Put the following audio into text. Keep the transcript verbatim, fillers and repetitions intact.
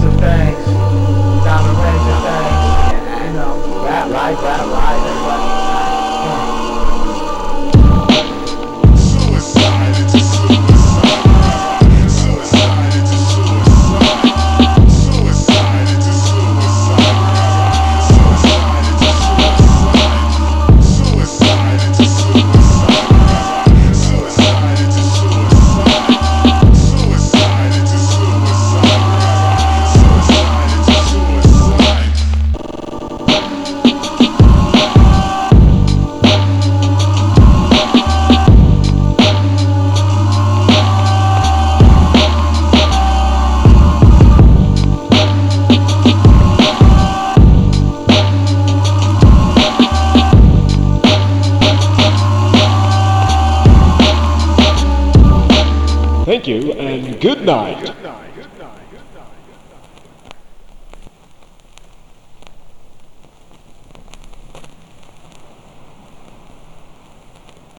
of things, down the range of things. You know, rap life, rap life, everybody. Thank you and good night.